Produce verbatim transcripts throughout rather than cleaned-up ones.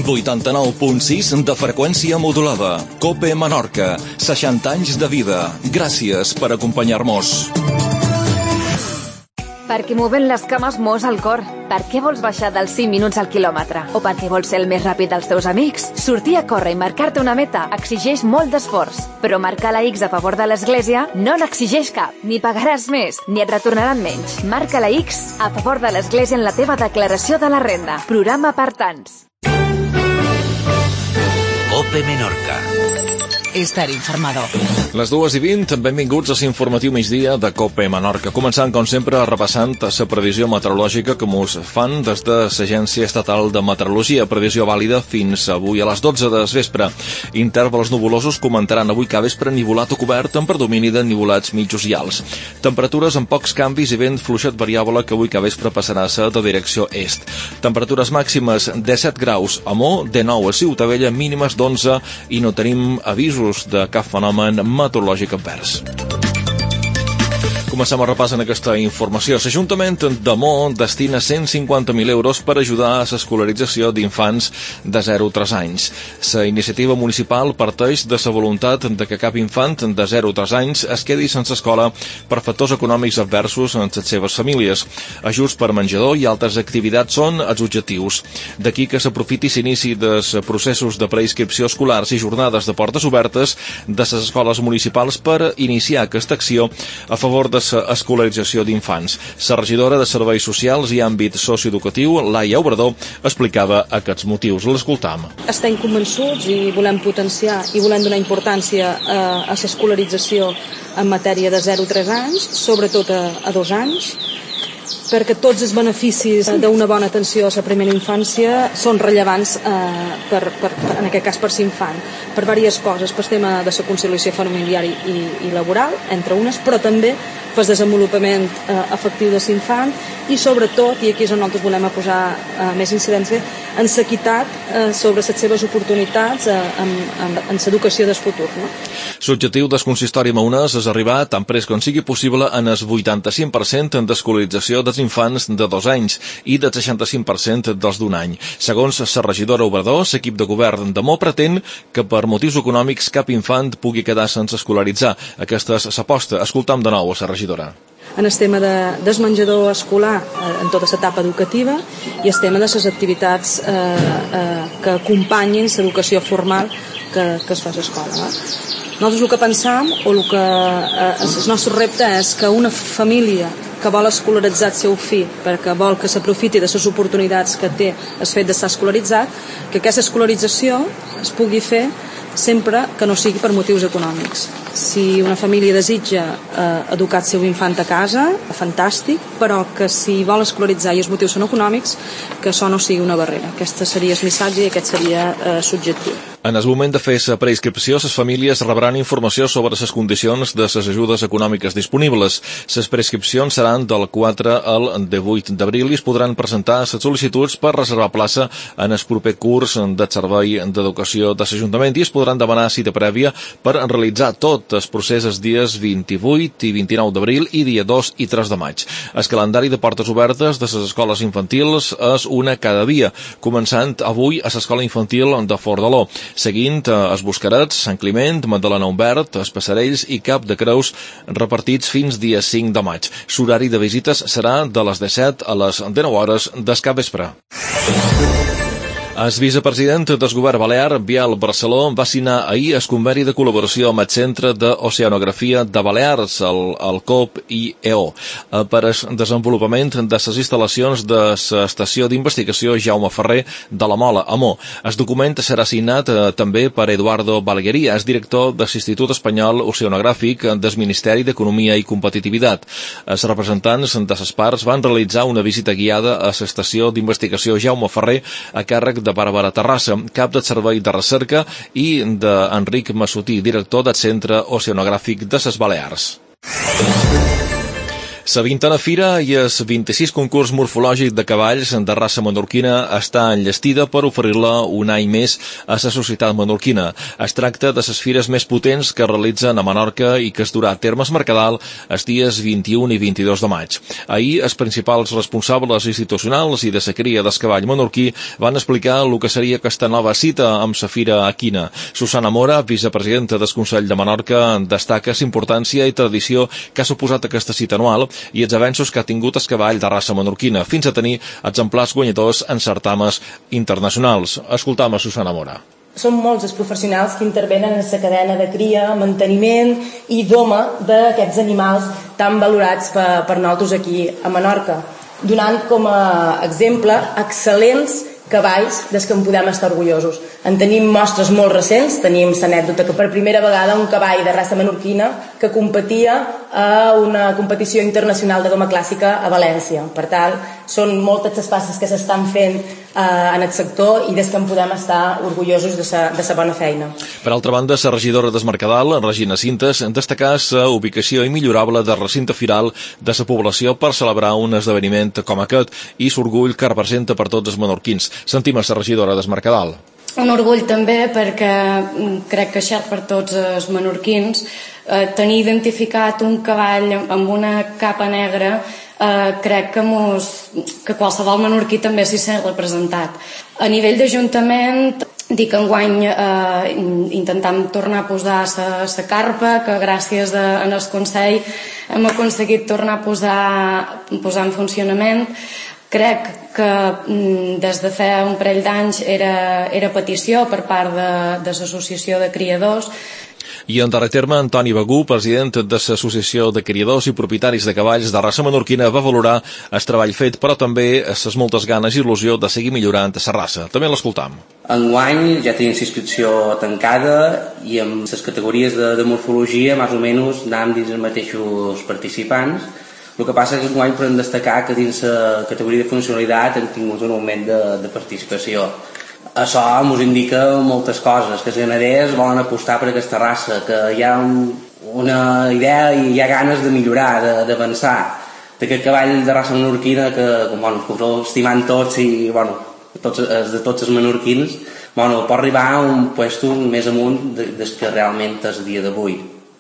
vuitanta-nou punt sis de freqüència modulada. COPE Menorca, seixanta anys de vida. Gràcies per acompanyar-nos. Perquè movent les cames mous al cor. Per què vols baixar dels cinc minuts al quilòmetre? O perquè vols ser el més ràpid dels teus amics? Sortir a córrer i marcar-te una meta exigeix molt d'esforç. Però marcar la X a favor de l'Església no n'exigeix cap. Ni pagaràs més, ni et retornaran menys. Marca la X a favor de l'Església en la teva declaració de la renda. Programa per tants. COPE Menorca. Estar informado. Les dues i vint, benvinguts a l'informatiu migdia de COPE Menorca. Començant, com sempre, repassant la previsió meteorològica que mos fan des de l'Agència Estatal de Meteorologia. Previsió vàlida fins avui a les dotze de vespre. Intervals nuvolosos comentaran avui que vespre nivolat o cobert amb predomini de nivolats mitjos i alts. Temperatures amb pocs canvis i vent fluixet variable que avui que vespre passarà a ser de direcció est. Temperatures màximes disset graus a Mo, dinou a Ciutadella, mínimes d'onze i no tenim avisos de cap fenomen meteorològic advers. Comencem a repàs en aquesta informació. L'Ajuntament de Mo destina cent cinquanta mil euros per ajudar a l'escolarització d'infants de zero a tres anys. La iniciativa municipal parteix de la voluntat de que cap infant de zero a tres anys es quedi sense escola per factors econòmics adversos en les seves famílies. Ajuts per menjador i altres activitats són els objectius. D'aquí que s'aprofiti s'inici dels processos de preinscripció escolars i jornades de portes obertes de les escoles municipals per iniciar aquesta acció a favor de l'escolarització d'infants. La regidora de Serveis Socials i Àmbit Socioeducatiu, Laia Obrador, explicava aquests motius. L'escoltam. Estem convençuts i volem potenciar i volem donar importància a, a l'escolarització en matèria de zero a tres anys, sobretot a, a dos anys, perquè tots els beneficis d'una bona atenció a la primera infància són rellevants eh, per, per, en aquest cas per l'infant, per diverses coses, per tema de la conciliació familiar i, i laboral, entre unes, però també pel desenvolupament eh, efectiu de l'infant i sobretot, i aquí és on nosaltres volem posar eh, més incidència, en l'equitat eh, sobre les seves oportunitats eh, en, en, en l'educació del futur. No? L'objectiu del consistori maonès és arribar tan prest com sigui possible en el vuitanta-cinc per cent d'escolarització dels infants de dos anys i del seixanta-cinc per cent dels d'un any. Segons la regidora Obrador, l'equip de govern de Mo pretén que per motius econòmics cap infant pugui quedar sense escolaritzar. Aquesta és l'aposta. Escoltam de nou a la regidora. En el tema de, del menjador escolar en tota l'etapa educativa i el tema de les activitats eh, eh, que acompanyin l'educació formal que, que es fa a l'escola. Nosaltres el que pensam o el que eh, el nostre repte és que una família que vol escolaritzar el seu fill perquè vol que s'aprofiti de les oportunitats que té el fet d'estar escolaritzat, que aquesta escolarització es pugui fer sempre que no sigui per motius econòmics. Si una família desitja eh, educar el seu infant a casa, fantàstic, però que si vol escolaritzar i els motius són econòmics, que això no sigui una barrera. Aquest seria el missatge i aquest seria eh, l'objectiu. En el moment de fer la preinscripció, les famílies rebran informació sobre les condicions de les ajudes econòmiques disponibles. Les preinscripcions seran del quatre al divuit d'abril i es podran presentar les sol·licituds per reservar plaça en el proper curs del Servei d'Educació de l'Ajuntament i es podran demanar cita prèvia per realitzar tot el procés els dies vint-i-vuit i vint-i-nou d'abril i dia dos i tres de maig. El calendari de portes obertes de les escoles infantils és una cada dia, començant avui a l'escola infantil de Fordaló, seguint els Buscarets, Sant Climent, Magdalena Humbert, els Passarells i Cap de Creus repartits fins dia cinc de maig. L'horari de visites serà de les disset a les dinou hores del capvespre. El vicepresident del govern balear, Biel Barceló, va signar ahir el conveni de col·laboració amb el Centre d'Oceanografia de Balears, el, el C O P I E O, per al desenvolupament de les instal·lacions de l'Estació d'Investigació Jaume Ferrer de la Mola, a Mo. El document serà signat eh, també per Eduardo Balaguería, és director de l'Institut Espanyol Oceanogràfic del Ministeri d'Economia i Competitivitat. Els representants de les parts van realitzar una visita guiada a l'Estació d'Investigació Jaume Ferrer a càrrec de Bàrbara Terrassa, cap del Servei de Recerca, i d'Enric Massutí, director del Centre Oceanogràfic de les Balears. La vintena fira i el vint-i-sis concurs morfològic de cavalls de raça menorquina està enllestida per oferir-la un any més a la societat menorquina. Es tracta de les fires més potents que es realitzen a Menorca i que es durà a terme a Mercadal els dies vint-i-un i vint-i-dos de maig. Ahir, els principals responsables institucionals i de la cria del cavall menorquí van explicar el que seria aquesta nova cita amb la fira equina. Susana Mora, vicepresidenta del Consell de Menorca, destaca la importància i tradició que ha suposat aquesta cita anual i els avenços que ha tingut el cavall de raça menorquina, fins a tenir exemplars guanyadors en certames internacionals. Escoltam a Susana Mora. Són molts els professionals que intervenen en la cadena de cria, manteniment i doma d'aquests animals tan valorats per, per nosaltres aquí a Menorca, donant com a exemple excel·lents cavalls dels que en podem estar orgullosos. En tenim mostres molt recents, tenim l'anècdota que per primera vegada un cavall de raça menorquina que competia a una competició internacional de doma clàssica a València. Per tant, són moltes les passes que s'estan fent eh, en el sector i des que en podem estar orgullosos de sa, de sa bona feina. Per altra banda, la regidora del Mercadal, Regina Cintas, destacà la ubicació immillorable del recinte firal de la població per celebrar un esdeveniment com aquest i l'orgull que representa per tots els menorquins. Sentim a la regidora del Mercadal. Un orgull també perquè crec que això per tots els menorquins eh, tenir identificat un cavall amb una capa negra eh, crec que, mos, que qualsevol menorquí també s'hi sent representat. A nivell d'Ajuntament dic que enguany eh, intentam tornar a posar la carpa, que gràcies a, en el Consell hem aconseguit tornar a posar, posar en funcionament. Crec que des de fa un parell d'anys era, era petició per part de, de l'Associació de Criadors. I en darrer terme, Antoni Begú, president de l'Associació de Criadors i Propietaris de Cavalls de raça menorquina, va valorar el treball fet, però també les moltes ganes i il·lusió de seguir millorant la raça. També l'escoltam. Enguany ja tenim l'inscripció tancada i amb les categories de, de morfologia, més o menys, anàvem dins els mateixos participants. El que passa és que enguany podem destacar que dins la categoria de funcionalitat hem tingut un augment de, de participació. Això ens indica moltes coses, que els ganaders volen apostar per aquesta raça, que hi ha un, una idea i hi ha ganes de millorar, d'avançar. D'aquest cavall de raça menorquina que, bueno, que us estimant tots i bueno, tots, de tots els menorquins, bueno, pot arribar a un puesto més amunt des que realment és el dia d'avui.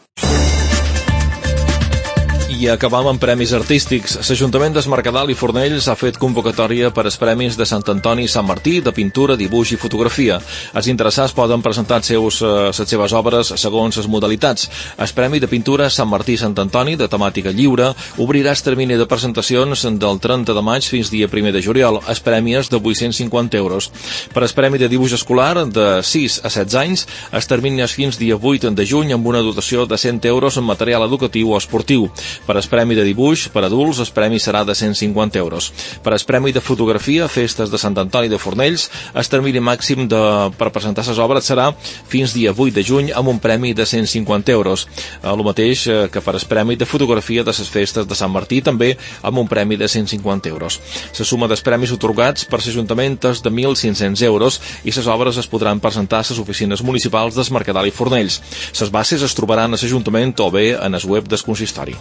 I acabam amb premis artístics. L'Ajuntament del Mercadal i Fornells ha fet convocatòria per als premis de Sant Antoni i Sant Martí de pintura, dibuix i fotografia. Els interessats poden presentar els seus, les seves obres segons les modalitats. El premi de pintura Sant Martí i Sant Antoni, de temàtica lliure, obrirà el termini de presentacions del trenta de maig fins dia primer de juliol. El premi és de vuit-cents cinquanta euros. Per al premi de dibuix escolar, de sis a setze anys, el termini és fins dia vuit de juny amb una dotació de cent euros en material educatiu o esportiu. Per al premi de dibuix per adults, el premi serà de cent cinquanta euros. Per al premi de fotografia, Festes de Sant Antoni de Fornells, el termini màxim de, per presentar les obres serà fins dia vuit de juny amb un premi de cent cinquanta euros. El mateix que per al premi de fotografia de les Festes de Sant Martí, també amb un premi de cent cinquanta euros. La suma dels premis atorgats per l'Ajuntament és de mil cinc-cents euros i les obres es podran presentar a les oficines municipals del Mercadal i Fornells. Les bases es trobaran a l'Ajuntament o bé en el web del consistori.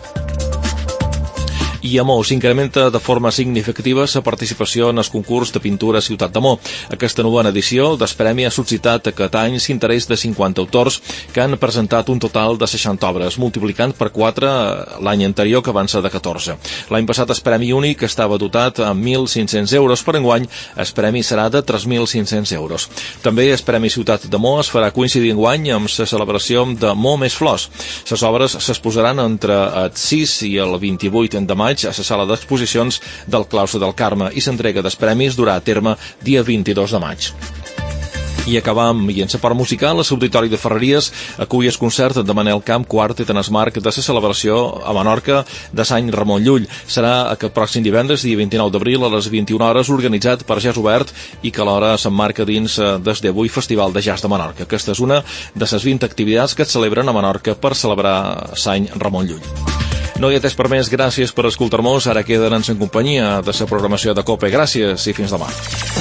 I a Mo s'incrementa de forma significativa la participació en el concurs de pintura Ciutat de Mo. Aquesta novena edició del premi ha suscitat aquest any l'interès de cinquanta autors que han presentat un total de seixanta obres, multiplicant per quatre l'any anterior, que van ser de catorze. L'any passat el premi únic estava dotat amb mil cinc-cents euros, per enguany el premi serà de tres mil cinc-cents euros. També el premi Ciutat de Mo es farà coincidir enguany amb la celebració de Mo més flors. Les obres s'exposaran entre el sis i el vint-i-vuit de maig a la sala d'exposicions del Claustre del Carme i l'entrega dels premis durà a terme dia vint-i-dos de maig. I acabam, i en la part musical, l'Auditori de Ferreries acull el concert de Manel Camp, quart en el marc de la celebració a Menorca de Sant Ramon Llull. Serà aquest pròxim divendres, dia vint-i-nou d'abril, a les vint-i-una hores, organitzat per Jazz Obert i que alhora s'emmarca dins des d'avui Festival de Jazz de Menorca. Aquesta és una de les vint activitats que es celebren a Menorca per celebrar Sant Ramon Llull. No hi ha temps per més, gràcies per escoltar-nos. Ara queden en companyia de la programació de COPE. Gràcies i fins demà.